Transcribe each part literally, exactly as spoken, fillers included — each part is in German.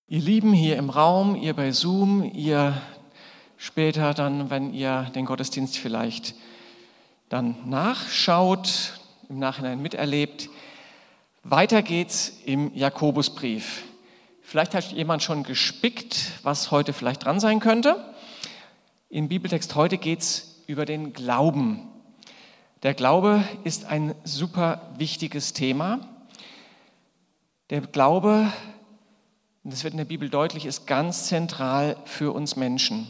Ihr Lieben hier im Raum, ihr bei Zoom, ihr später dann, wenn ihr den Gottesdienst vielleicht dann nachschaut, im Nachhinein miterlebt. Weiter geht's im Jakobusbrief. Vielleicht hat jemand schon gespickt, was heute vielleicht dran sein könnte. Im Bibeltext heute geht's über den Glauben. Der Glaube ist ein super wichtiges Thema. Der Glaube, das wird in der Bibel deutlich, ist ganz zentral für uns Menschen.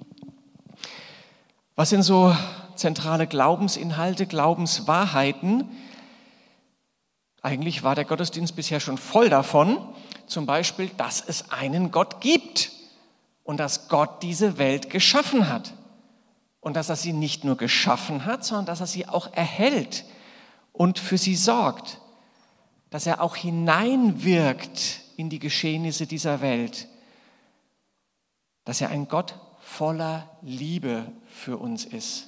Was sind so zentrale Glaubensinhalte, Glaubenswahrheiten? Eigentlich war der Gottesdienst bisher schon voll davon. Zum Beispiel, dass es einen Gott gibt und dass Gott diese Welt geschaffen hat. Und dass er sie nicht nur geschaffen hat, sondern dass er sie auch erhält und für sie sorgt. Dass er auch hineinwirkt in die Geschehnisse dieser Welt. Dass er ein Gott voller Liebe für uns ist.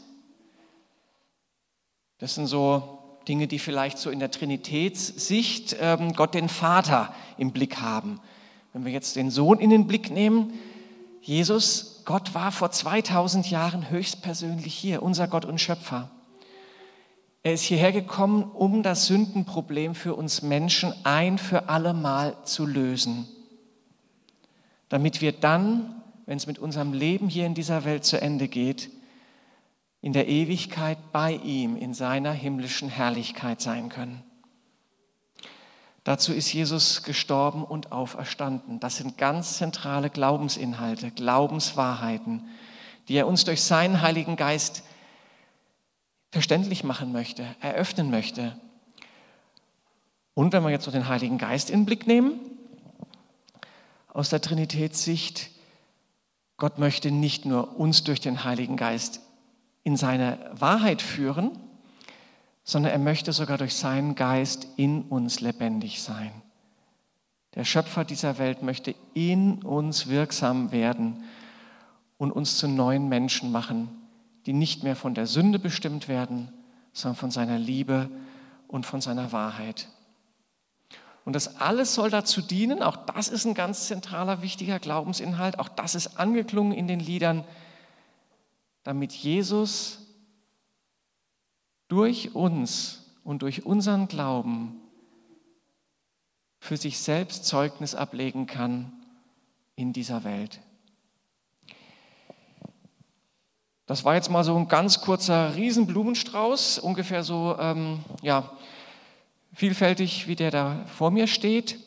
Das sind so Dinge, die vielleicht so in der Trinitätssicht ähm, Gott den Vater im Blick haben. Wenn wir jetzt den Sohn in den Blick nehmen, Jesus, Gott war vor zweitausend Jahren höchstpersönlich hier, unser Gott und Schöpfer. Er ist hierher gekommen, um das Sündenproblem für uns Menschen ein für alle Mal zu lösen. Damit wir dann, wenn es mit unserem Leben hier in dieser Welt zu Ende geht, in der Ewigkeit bei ihm, in seiner himmlischen Herrlichkeit sein können. Dazu ist Jesus gestorben und auferstanden. Das sind ganz zentrale Glaubensinhalte, Glaubenswahrheiten, die er uns durch seinen Heiligen Geist verständlich machen möchte, eröffnen möchte. Und wenn wir jetzt noch den Heiligen Geist in den Blick nehmen, aus der Trinitätssicht, Gott möchte nicht nur uns durch den Heiligen Geist in seine Wahrheit führen, sondern er möchte sogar durch seinen Geist in uns lebendig sein. Der Schöpfer dieser Welt möchte in uns wirksam werden und uns zu neuen Menschen machen, die nicht mehr von der Sünde bestimmt werden, sondern von seiner Liebe und von seiner Wahrheit. Und das alles soll dazu dienen, auch das ist ein ganz zentraler, wichtiger Glaubensinhalt, auch das ist angeklungen in den Liedern, damit Jesus durch uns und durch unseren Glauben für sich selbst Zeugnis ablegen kann in dieser Welt. Das war jetzt mal so ein ganz kurzer Riesenblumenstrauß, ungefähr so ähm, ja, vielfältig, wie der da vor mir steht.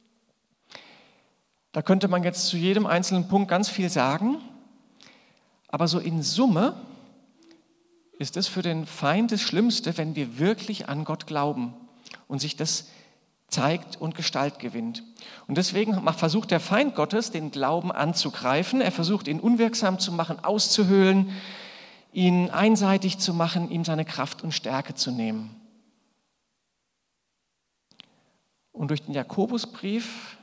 Da könnte man jetzt zu jedem einzelnen Punkt ganz viel sagen, aber so in Summe ist es für den Feind das Schlimmste, wenn wir wirklich an Gott glauben und sich das zeigt und Gestalt gewinnt. Und deswegen versucht der Feind Gottes, den Glauben anzugreifen. Er versucht, ihn unwirksam zu machen, auszuhöhlen, ihn einseitig zu machen, ihm seine Kraft und Stärke zu nehmen. Und durch den Jakobusbrief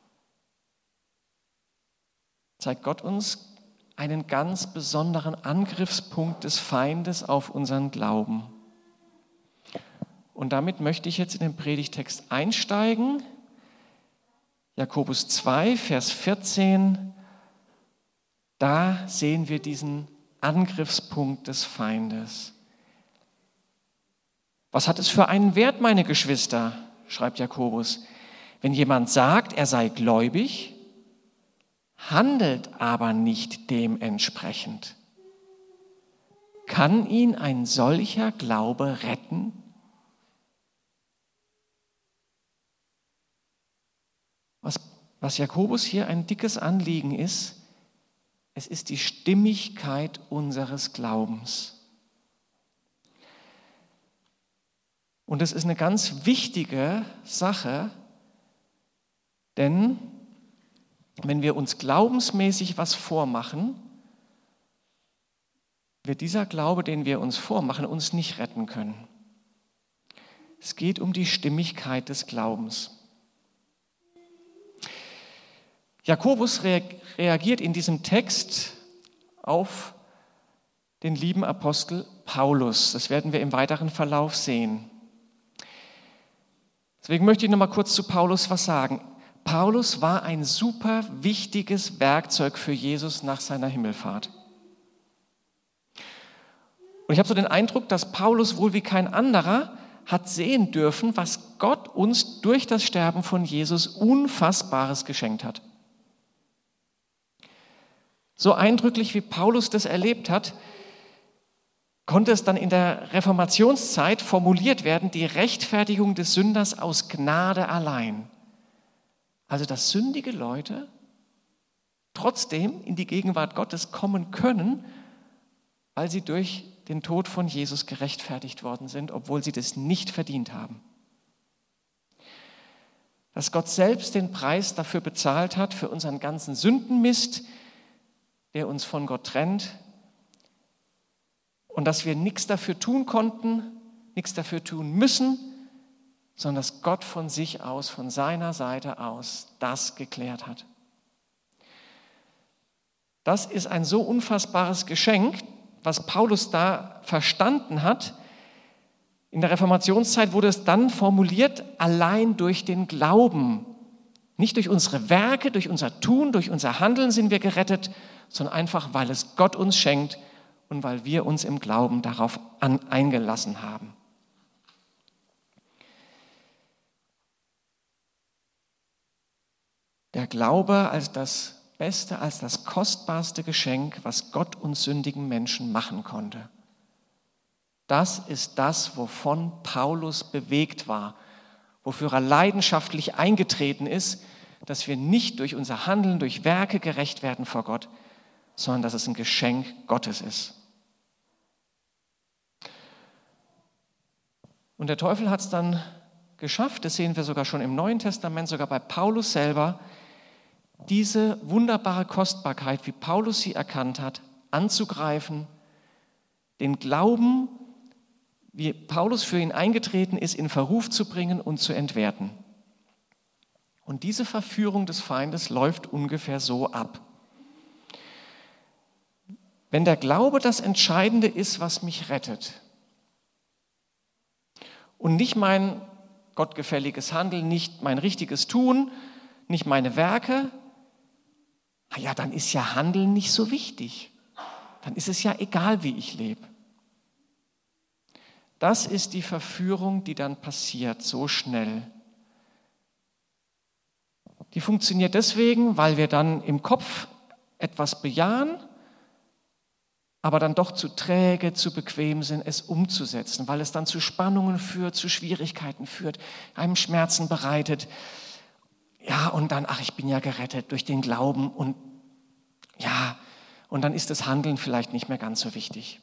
zeigt Gott uns einen ganz besonderen Angriffspunkt des Feindes auf unseren Glauben. Und damit möchte ich jetzt in den Predigtext einsteigen. Jakobus zwei, Vers vierzehn. Da sehen wir diesen Angriffspunkt des Feindes. Was hat es für einen Wert, meine Geschwister, schreibt Jakobus, wenn jemand sagt, er sei gläubig, handelt aber nicht dementsprechend. Kann ihn ein solcher Glaube retten? Was, was Jakobus hier ein dickes Anliegen ist, es ist die Stimmigkeit unseres Glaubens. Und es ist eine ganz wichtige Sache, denn wenn wir uns glaubensmäßig was vormachen, wird dieser Glaube, den wir uns vormachen, uns nicht retten können. Es geht um die Stimmigkeit des Glaubens. Jakobus reagiert in diesem Text auf den lieben Apostel Paulus. Das werden wir im weiteren Verlauf sehen. Deswegen möchte ich noch mal kurz zu Paulus was sagen. Paulus war ein super wichtiges Werkzeug für Jesus nach seiner Himmelfahrt. Und ich habe so den Eindruck, dass Paulus wohl wie kein anderer hat sehen dürfen, was Gott uns durch das Sterben von Jesus Unfassbares geschenkt hat. So eindrücklich wie Paulus das erlebt hat, konnte es dann in der Reformationszeit formuliert werden, die Rechtfertigung des Sünders aus Gnade allein. Also dass sündige Leute trotzdem in die Gegenwart Gottes kommen können, weil sie durch den Tod von Jesus gerechtfertigt worden sind, obwohl sie das nicht verdient haben. Dass Gott selbst den Preis dafür bezahlt hat, für unseren ganzen Sündenmist, der uns von Gott trennt, und dass wir nichts dafür tun konnten, nichts dafür tun müssen, sondern dass Gott von sich aus, von seiner Seite aus das geklärt hat. Das ist ein so unfassbares Geschenk, was Paulus da verstanden hat. In der Reformationszeit wurde es dann formuliert, allein durch den Glauben. Nicht durch unsere Werke, durch unser Tun, durch unser Handeln sind wir gerettet, sondern einfach, weil es Gott uns schenkt und weil wir uns im Glauben darauf an, eingelassen haben. Der Glaube als das beste, als das kostbarste Geschenk, was Gott uns sündigen Menschen machen konnte. Das ist das, wovon Paulus bewegt war, wofür er leidenschaftlich eingetreten ist, dass wir nicht durch unser Handeln, durch Werke gerecht werden vor Gott, sondern dass es ein Geschenk Gottes ist. Und der Teufel hat es dann geschafft, das sehen wir sogar schon im Neuen Testament, sogar bei Paulus selber, diese wunderbare Kostbarkeit, wie Paulus sie erkannt hat, anzugreifen, den Glauben, wie Paulus für ihn eingetreten ist, in Verruf zu bringen und zu entwerten. Und diese Verführung des Feindes läuft ungefähr so ab. Wenn der Glaube das Entscheidende ist, was mich rettet, und nicht mein gottgefälliges Handeln, nicht mein richtiges Tun, nicht meine Werke, ja, dann ist ja Handeln nicht so wichtig. Dann ist es ja egal, wie ich lebe. Das ist die Verführung, die dann passiert, so schnell. Die funktioniert deswegen, weil wir dann im Kopf etwas bejahen, aber dann doch zu träge, zu bequem sind, es umzusetzen, weil es dann zu Spannungen führt, zu Schwierigkeiten führt, einem Schmerzen bereitet. Ja, und dann, ach, ich bin ja gerettet durch den Glauben und ja, und dann ist das Handeln vielleicht nicht mehr ganz so wichtig.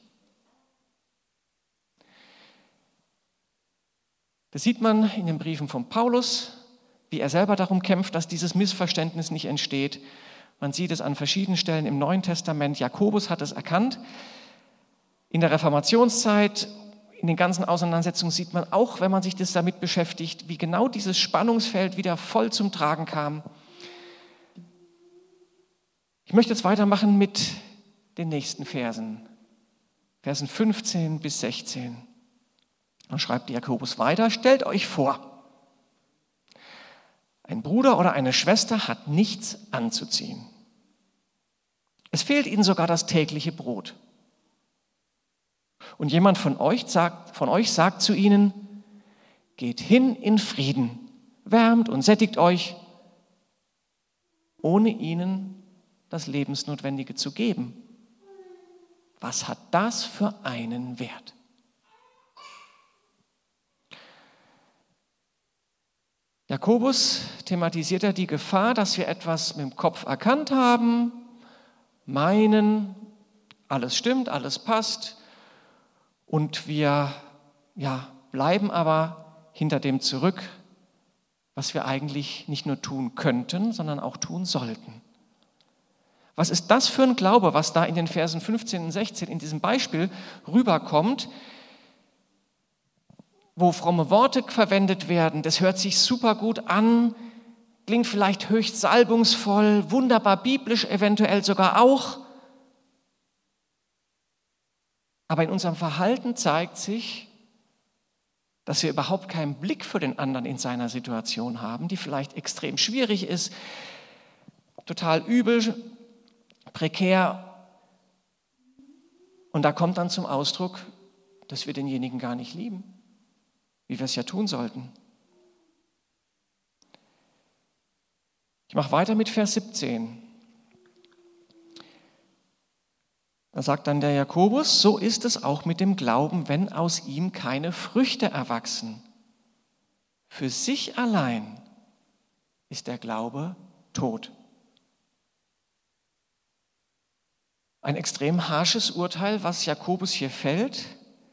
Das sieht man in den Briefen von Paulus, wie er selber darum kämpft, dass dieses Missverständnis nicht entsteht. Man sieht es an verschiedenen Stellen im Neuen Testament. Jakobus hat es erkannt. In der Reformationszeit, in den ganzen Auseinandersetzungen sieht man auch, wenn man sich das damit beschäftigt, wie genau dieses Spannungsfeld wieder voll zum Tragen kam. Ich möchte jetzt weitermachen mit den nächsten Versen, Versen fünfzehn bis sechzehn. Dann schreibt Jakobus weiter, stellt euch vor, ein Bruder oder eine Schwester hat nichts anzuziehen. Es fehlt ihnen sogar das tägliche Brot. Und jemand von euch sagt, von euch sagt zu ihnen, geht hin in Frieden, wärmt und sättigt euch, ohne ihnen das Lebensnotwendige zu geben. Was hat das für einen Wert? Jakobus thematisiert ja die Gefahr, dass wir etwas mit dem Kopf erkannt haben, meinen, alles stimmt, alles passt und wir ja, bleiben aber hinter dem zurück, was wir eigentlich nicht nur tun könnten, sondern auch tun sollten. Was ist das für ein Glaube, was da in den Versen fünfzehn und sechzehn in diesem Beispiel rüberkommt, wo fromme Worte verwendet werden, das hört sich super gut an, klingt vielleicht höchst salbungsvoll, wunderbar biblisch eventuell sogar auch. Aber in unserem Verhalten zeigt sich, dass wir überhaupt keinen Blick für den anderen in seiner Situation haben, die vielleicht extrem schwierig ist, total übel, prekär. Und da kommt dann zum Ausdruck, dass wir denjenigen gar nicht lieben, wie wir es ja tun sollten. Ich mache weiter mit Vers siebzehn. Da sagt dann der Jakobus, so ist es auch mit dem Glauben, wenn aus ihm keine Früchte erwachsen. Für sich allein ist der Glaube tot. Ein extrem harsches Urteil, was Jakobus hier fällt.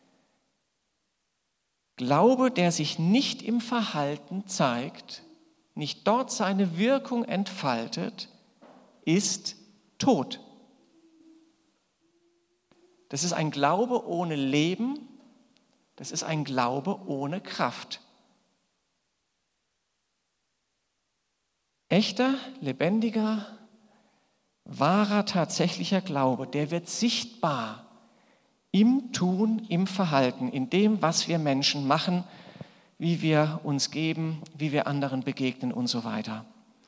Glaube, der sich nicht im Verhalten zeigt, nicht dort seine Wirkung entfaltet, ist tot. Das ist ein Glaube ohne Leben, das ist ein Glaube ohne Kraft. Echter, lebendiger, wahrer, tatsächlicher Glaube, der wird sichtbar im Tun, im Verhalten, in dem, was wir Menschen machen, wie wir uns geben, wie wir anderen begegnen und so weiter.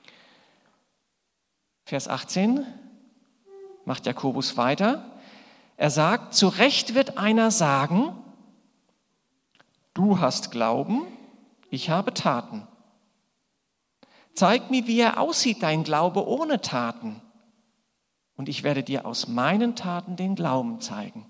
Vers achtzehn macht Jakobus weiter. Er sagt, zu Recht wird einer sagen, du hast Glauben, ich habe Taten. Zeig mir, wie er aussieht, dein Glaube ohne Taten. Und ich werde dir aus meinen Taten den Glauben zeigen.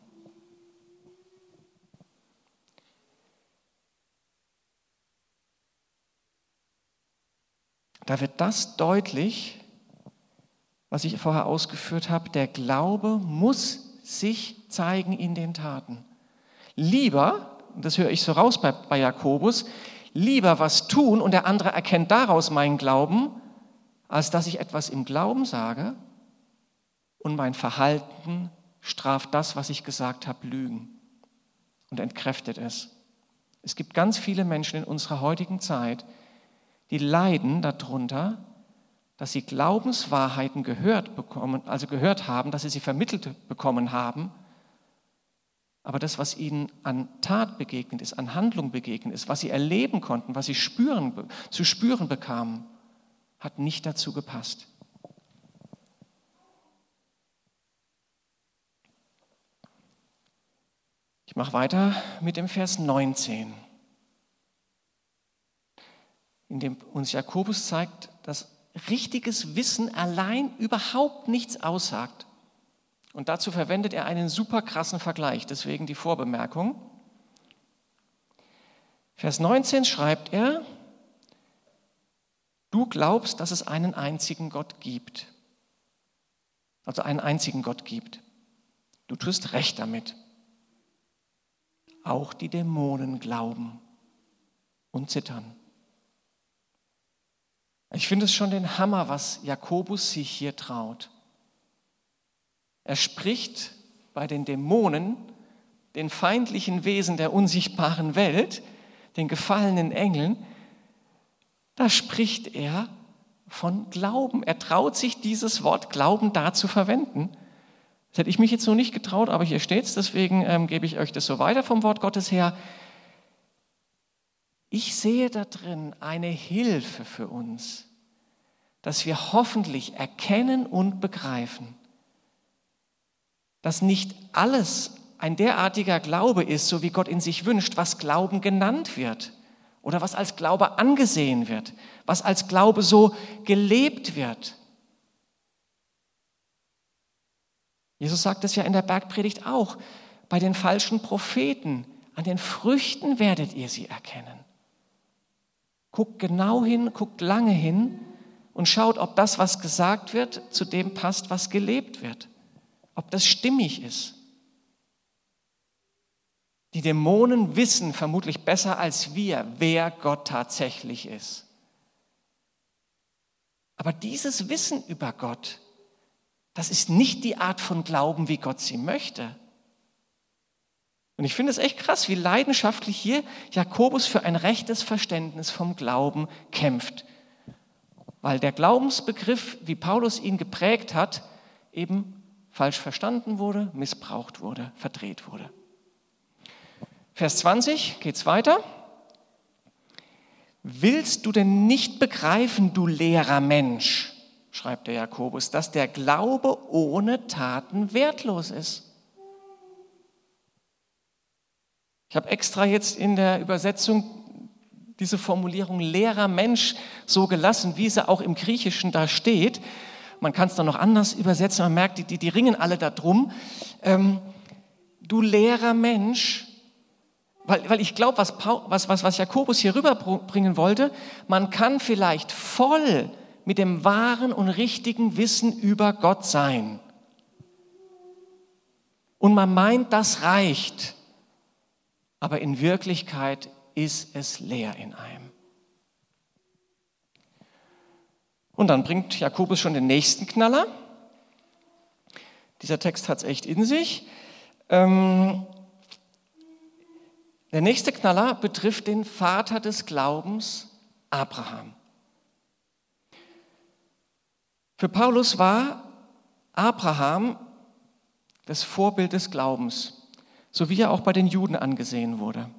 Da wird das deutlich, was ich vorher ausgeführt habe, der Glaube muss sich zeigen in den Taten. Lieber, das höre ich so raus bei, bei Jakobus, lieber was tun und der andere erkennt daraus meinen Glauben, als dass ich etwas im Glauben sage und mein Verhalten straft das, was ich gesagt habe, Lügen und entkräftet es. Es gibt ganz viele Menschen in unserer heutigen Zeit, die leiden darunter, dass sie Glaubenswahrheiten gehört bekommen, also gehört haben, dass sie sie vermittelt bekommen haben, aber das, was ihnen an Tat begegnet ist, an Handlung begegnet ist, was sie erleben konnten, was sie spüren, zu spüren bekamen, hat nicht dazu gepasst. Ich mache weiter mit dem Vers neunzehn, in dem uns Jakobus zeigt, dass richtiges Wissen allein überhaupt nichts aussagt. Und dazu verwendet er einen super krassen Vergleich, deswegen die Vorbemerkung. Vers neunzehn schreibt er, du glaubst, dass es einen einzigen Gott gibt. Also einen einzigen Gott gibt. Du tust recht damit. Auch die Dämonen glauben und zittern. Ich finde es schon den Hammer, was Jakobus sich hier traut. Er spricht bei den Dämonen, den feindlichen Wesen der unsichtbaren Welt, den gefallenen Engeln, da spricht er von Glauben. Er traut sich, dieses Wort Glauben da zu verwenden. Das hätte ich mich jetzt noch nicht getraut, aber hier steht es, deswegen ähm, gebe ich euch das so weiter vom Wort Gottes her. Ich sehe da drin eine Hilfe für uns, dass wir hoffentlich erkennen und begreifen, dass nicht alles ein derartiger Glaube ist, so wie Gott ihn sich wünscht, was Glauben genannt wird oder was als Glaube angesehen wird, was als Glaube so gelebt wird. Jesus sagt es ja in der Bergpredigt auch, bei den falschen Propheten, an den Früchten werdet ihr sie erkennen. Guckt genau hin, guckt lange hin und schaut, ob das, was gesagt wird, zu dem passt, was gelebt wird. Ob das stimmig ist. Die Dämonen wissen vermutlich besser als wir, wer Gott tatsächlich ist. Aber dieses Wissen über Gott, das ist nicht die Art von Glauben, wie Gott sie möchte. Und ich finde es echt krass, wie leidenschaftlich hier Jakobus für ein rechtes Verständnis vom Glauben kämpft. Weil der Glaubensbegriff, wie Paulus ihn geprägt hat, eben falsch verstanden wurde, missbraucht wurde, verdreht wurde. Vers zwanzig geht's weiter. Willst du denn nicht begreifen, du leerer Mensch, schreibt der Jakobus, dass der Glaube ohne Taten wertlos ist? Ich habe extra jetzt in der Übersetzung diese Formulierung leerer Mensch so gelassen, wie sie auch im Griechischen da steht. Man kann es dann noch anders übersetzen, man merkt, die, die, die ringen alle da drum. Ähm, du leerer Mensch, weil, weil ich glaube, was, was, was, was Jakobus hier rüberbringen wollte, man kann vielleicht voll mit dem wahren und richtigen Wissen über Gott sein. Und man meint, das reicht. Aber in Wirklichkeit ist es leer in einem. Und dann bringt Jakobus schon den nächsten Knaller. Dieser Text hat es echt in sich. Ähm, der nächste Knaller betrifft den Vater des Glaubens, Abraham. Für Paulus war Abraham das Vorbild des Glaubens, so wie er auch bei den Juden angesehen wurde.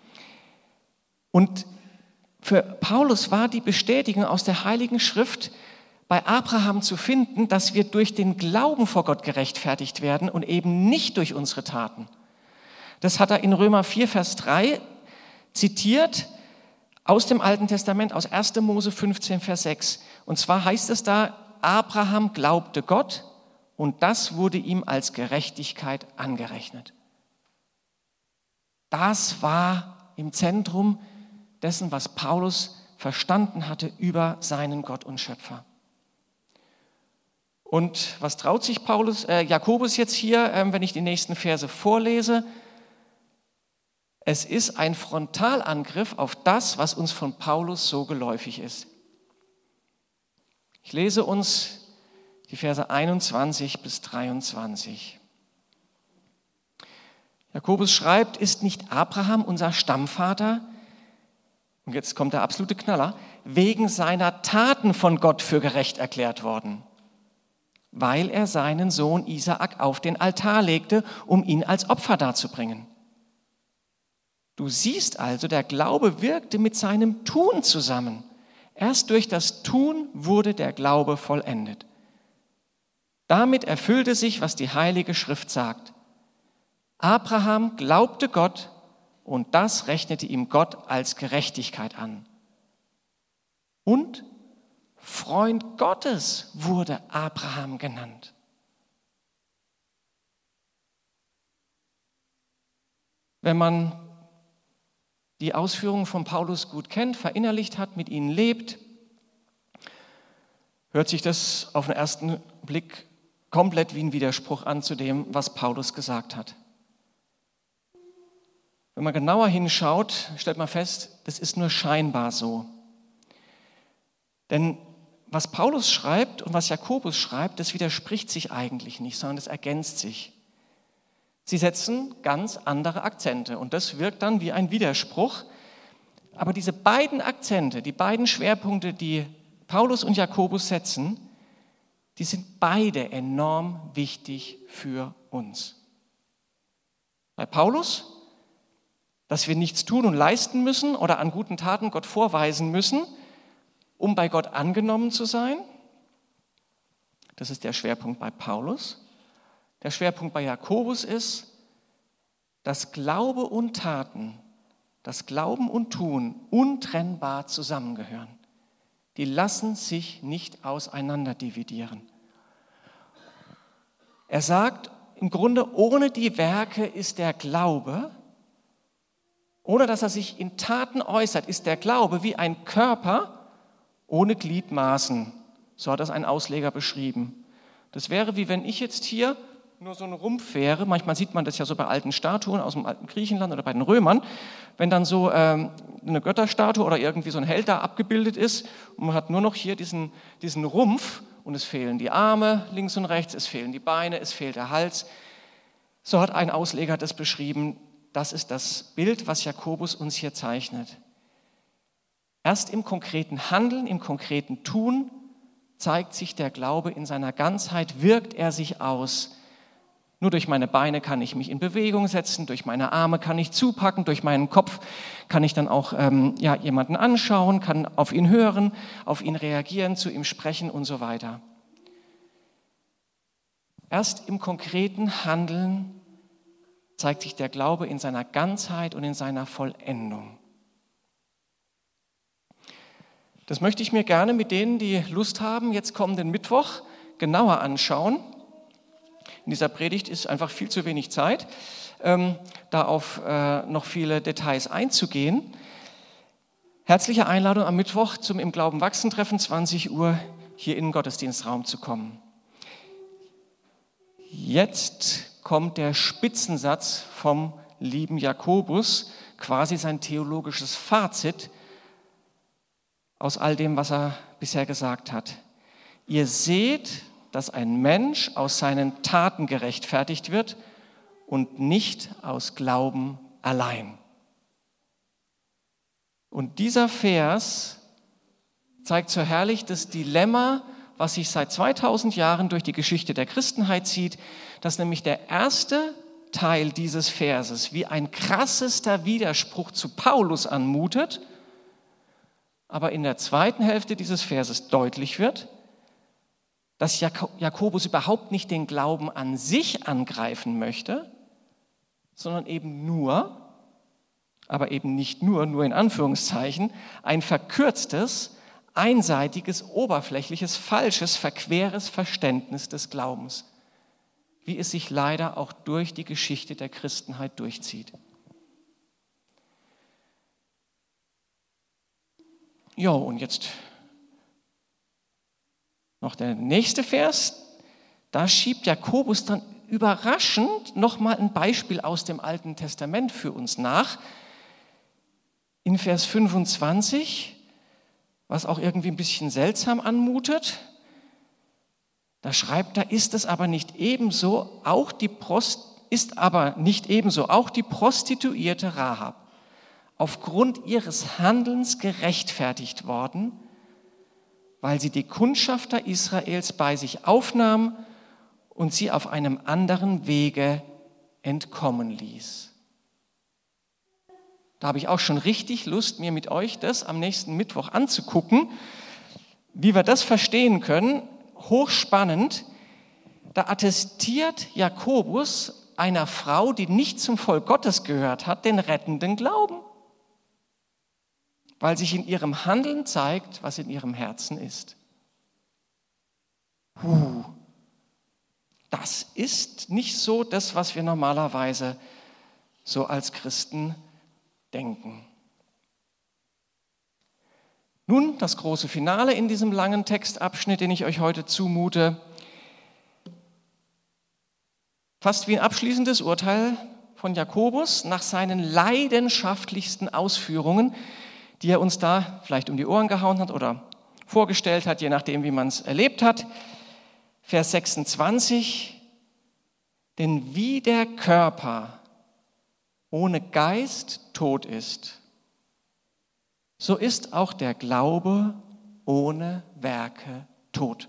Und für Paulus war die Bestätigung aus der Heiligen Schrift bei Abraham zu finden, dass wir durch den Glauben vor Gott gerechtfertigt werden und eben nicht durch unsere Taten. Das hat er in Römer vier, Vers drei zitiert aus dem Alten Testament, aus erster Mose fünfzehn, Vers sechs. Und zwar heißt es da, Abraham glaubte Gott und das wurde ihm als Gerechtigkeit angerechnet. Das war im Zentrum dessen, was Paulus verstanden hatte über seinen Gott und Schöpfer. Und was traut sich Paulus, äh, Jakobus jetzt hier, äh, wenn ich die nächsten Verse vorlese? Es ist ein Frontalangriff auf das, was uns von Paulus so geläufig ist. Ich lese uns die Verse einundzwanzig bis dreiundzwanzig. Jakobus schreibt, ist nicht Abraham unser Stammvater, und jetzt kommt der absolute Knaller, wegen seiner Taten von Gott für gerecht erklärt worden, weil er seinen Sohn Isaak auf den Altar legte, um ihn als Opfer darzubringen. Du siehst also, der Glaube wirkte mit seinem Tun zusammen. Erst durch das Tun wurde der Glaube vollendet. Damit erfüllte sich, was die Heilige Schrift sagt. Abraham glaubte Gott und das rechnete ihm Gott als Gerechtigkeit an. Und Freund Gottes wurde Abraham genannt. Wenn man die Ausführungen von Paulus gut kennt, verinnerlicht hat, mit ihnen lebt, hört sich das auf den ersten Blick komplett wie ein Widerspruch an zu dem, was Paulus gesagt hat. Wenn man genauer hinschaut, stellt man fest, das ist nur scheinbar so. Denn was Paulus schreibt und was Jakobus schreibt, das widerspricht sich eigentlich nicht, sondern es ergänzt sich. Sie setzen ganz andere Akzente und das wirkt dann wie ein Widerspruch. Aber diese beiden Akzente, die beiden Schwerpunkte, die Paulus und Jakobus setzen, die sind beide enorm wichtig für uns. Bei Paulus, dass wir nichts tun und leisten müssen oder an guten Taten Gott vorweisen müssen, um bei Gott angenommen zu sein. Das ist der Schwerpunkt bei Paulus. Der Schwerpunkt bei Jakobus ist, dass Glaube und Taten, dass Glauben und Tun untrennbar zusammengehören. Die lassen sich nicht auseinander dividieren. Er sagt im Grunde, ohne die Werke ist der Glaube, ohne dass er sich in Taten äußert, ist der Glaube wie ein Körper ohne Gliedmaßen. So hat das ein Ausleger beschrieben. Das wäre wie wenn ich jetzt hier nur so ein Rumpf wäre, manchmal sieht man das ja so bei alten Statuen aus dem alten Griechenland oder bei den Römern, wenn dann so ähm, eine Götterstatue oder irgendwie so ein Held da abgebildet ist und man hat nur noch hier diesen, diesen Rumpf und es fehlen die Arme links und rechts, es fehlen die Beine, es fehlt der Hals. So hat ein Ausleger das beschrieben, das ist das Bild, was Jakobus uns hier zeichnet. Erst im konkreten Handeln, im konkreten Tun zeigt sich der Glaube in seiner Ganzheit, wirkt er sich aus. Nur durch meine Beine kann ich mich in Bewegung setzen, durch meine Arme kann ich zupacken, durch meinen Kopf kann ich dann auch ähm, ja, jemanden anschauen, kann auf ihn hören, auf ihn reagieren, zu ihm sprechen und so weiter. Erst im konkreten Handeln zeigt sich der Glaube in seiner Ganzheit und in seiner Vollendung. Das möchte ich mir gerne mit denen, die Lust haben, jetzt kommenden Mittwoch genauer anschauen. In dieser Predigt ist einfach viel zu wenig Zeit, ähm, da auf äh, noch viele Details einzugehen. Herzliche Einladung am Mittwoch zum Im Glauben wachsen Treffen, zwanzig Uhr, hier in den Gottesdienstraum zu kommen. Jetzt kommt der Spitzensatz vom lieben Jakobus, quasi sein theologisches Fazit aus all dem, was er bisher gesagt hat. Ihr seht, dass ein Mensch aus seinen Taten gerechtfertigt wird und nicht aus Glauben allein. Und dieser Vers zeigt so herrlich das Dilemma, was sich seit zweitausend Jahren durch die Geschichte der Christenheit zieht, dass nämlich der erste Teil dieses Verses wie ein krassester Widerspruch zu Paulus anmutet, aber in der zweiten Hälfte dieses Verses deutlich wird, dass Jakobus überhaupt nicht den Glauben an sich angreifen möchte, sondern eben nur, aber eben nicht nur, nur in Anführungszeichen, ein verkürztes, einseitiges, oberflächliches, falsches, verqueres Verständnis des Glaubens, wie es sich leider auch durch die Geschichte der Christenheit durchzieht. Ja, und jetzt noch der nächste Vers, da schiebt Jakobus dann überraschend nochmal ein Beispiel aus dem Alten Testament für uns nach. In Vers fünfundzwanzig, was auch irgendwie ein bisschen seltsam anmutet, da schreibt er, ist es aber nicht ebenso auch die Prost, ist aber nicht ebenso auch die Prostituierte Rahab aufgrund ihres Handelns gerechtfertigt worden, weil sie die Kundschafter Israels bei sich aufnahm und sie auf einem anderen Wege entkommen ließ. Da habe ich auch schon richtig Lust, mir mit euch das am nächsten Mittwoch anzugucken, wie wir das verstehen können. Hochspannend, da attestiert Jakobus einer Frau, die nicht zum Volk Gottes gehört hat, den rettenden Glauben, weil sich in ihrem Handeln zeigt, was in ihrem Herzen ist. Huh. Das ist nicht so das, was wir normalerweise so als Christen denken. Nun das große Finale in diesem langen Textabschnitt, den ich euch heute zumute. Fast wie ein abschließendes Urteil von Jakobus nach seinen leidenschaftlichsten Ausführungen, die er uns da vielleicht um die Ohren gehauen hat oder vorgestellt hat, je nachdem, wie man es erlebt hat. Vers sechsundzwanzig, denn wie der Körper ohne Geist tot ist, so ist auch der Glaube ohne Werke tot.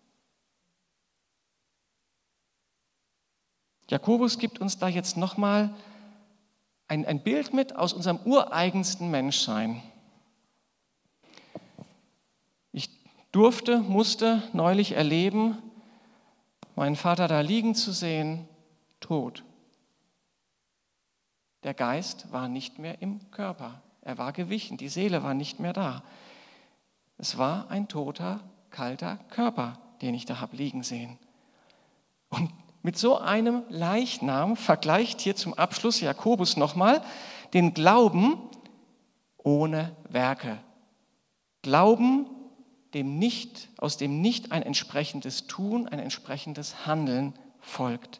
Jakobus gibt uns da jetzt nochmal ein, ein Bild mit aus unserem ureigensten Menschsein. Ich durfte, musste neulich erleben, meinen Vater da liegen zu sehen, tot. Der Geist war nicht mehr im Körper. Er war gewichen, die Seele war nicht mehr da. Es war ein toter, kalter Körper, den ich da habe liegen sehen. Und mit so einem Leichnam vergleicht hier zum Abschluss Jakobus nochmal den Glauben ohne Werke. Glauben, dem nicht, aus dem nicht ein entsprechendes Tun, ein entsprechendes Handeln folgt.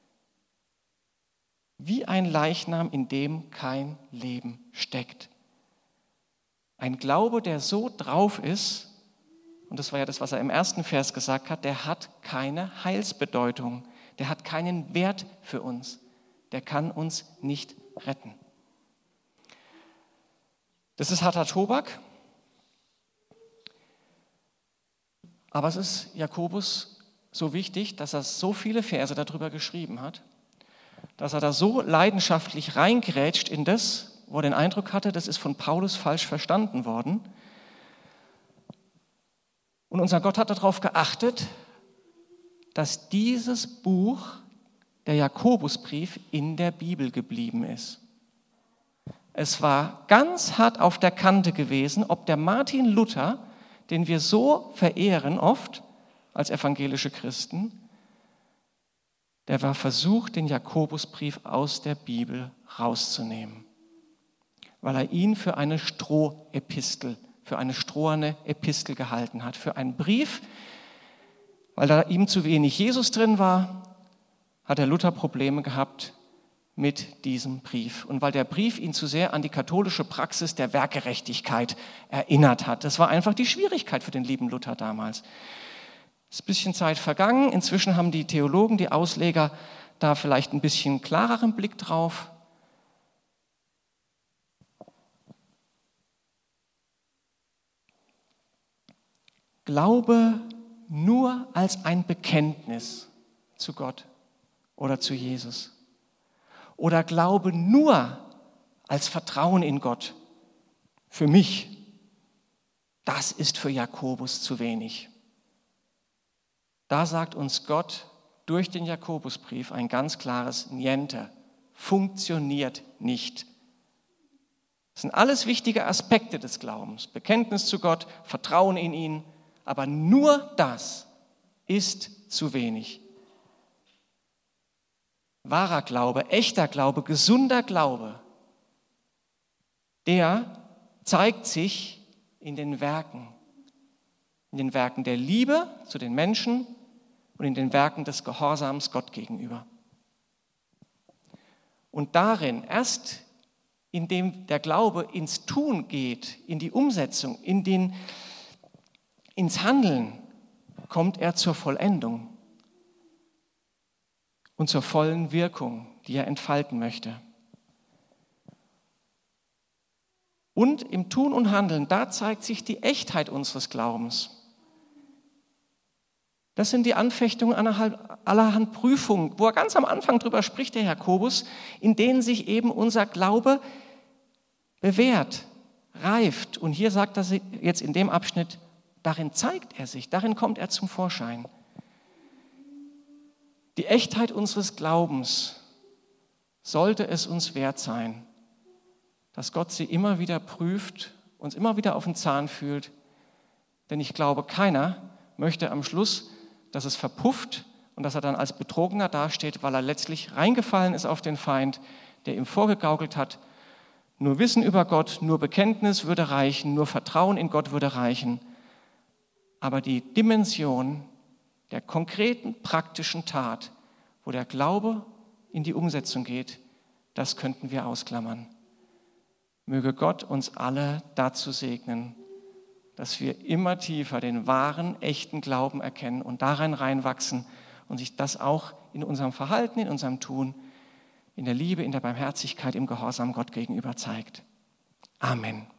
Wie ein Leichnam, in dem kein Leben steckt. Ein Glaube, der so drauf ist, und das war ja das, was er im ersten Vers gesagt hat, der hat keine Heilsbedeutung, der hat keinen Wert für uns, der kann uns nicht retten. Das ist harter Tobak, aber es ist Jakobus so wichtig, dass er so viele Verse darüber geschrieben hat, dass er da so leidenschaftlich reingrätscht in das, wo er den Eindruck hatte, das ist von Paulus falsch verstanden worden. Und unser Gott hat darauf geachtet, dass dieses Buch, der Jakobusbrief, in der Bibel geblieben ist. Es war ganz hart auf der Kante gewesen, ob der Martin Luther, den wir so verehren oft als evangelische Christen, der war versucht, den Jakobusbrief aus der Bibel rauszunehmen, weil er ihn für eine Strohepistel, für eine stroherne Epistel gehalten hat, für einen Brief, weil da ihm zu wenig Jesus drin war, hat der Luther Probleme gehabt mit diesem Brief. Und weil der Brief ihn zu sehr an die katholische Praxis der Werkgerechtigkeit erinnert hat. Das war einfach die Schwierigkeit für den lieben Luther damals. Es ist ein bisschen Zeit vergangen. Inzwischen haben die Theologen, die Ausleger da vielleicht ein bisschen klareren Blick drauf. Glaube nur als ein Bekenntnis zu Gott oder zu Jesus. Oder Glaube nur als Vertrauen in Gott. Für mich, das ist für Jakobus zu wenig. Da sagt uns Gott durch den Jakobusbrief ein ganz klares Niente, funktioniert nicht. Das sind alles wichtige Aspekte des Glaubens. Bekenntnis zu Gott, Vertrauen in ihn, aber nur das ist zu wenig. Wahrer Glaube, echter Glaube, gesunder Glaube, der zeigt sich in den Werken. In den Werken der Liebe zu den Menschen und in den Werken des Gehorsams Gott gegenüber. Und darin, erst indem der Glaube ins Tun geht, in die Umsetzung, in den, ins Handeln, kommt er zur Vollendung und zur vollen Wirkung, die er entfalten möchte. Und im Tun und Handeln, da zeigt sich die Echtheit unseres Glaubens. Das sind die Anfechtungen allerhand Prüfungen, wo er ganz am Anfang drüber spricht, der Jakobus, in denen sich eben unser Glaube bewährt, reift. Und hier sagt er jetzt in dem Abschnitt, darin zeigt er sich, darin kommt er zum Vorschein. Die Echtheit unseres Glaubens sollte es uns wert sein, dass Gott sie immer wieder prüft, uns immer wieder auf den Zahn fühlt. Denn ich glaube, keiner möchte am Schluss, dass es verpufft und dass er dann als Betrogener dasteht, weil er letztlich reingefallen ist auf den Feind, der ihm vorgegaukelt hat, nur Wissen über Gott, nur Bekenntnis würde reichen, nur Vertrauen in Gott würde reichen. Aber die Dimension der konkreten, praktischen Tat, wo der Glaube in die Umsetzung geht, das könnten wir ausklammern. Möge Gott uns alle dazu segnen, dass wir immer tiefer den wahren, echten Glauben erkennen und darin reinwachsen und sich das auch in unserem Verhalten, in unserem Tun, in der Liebe, in der Barmherzigkeit, im Gehorsam Gott gegenüber zeigt. Amen.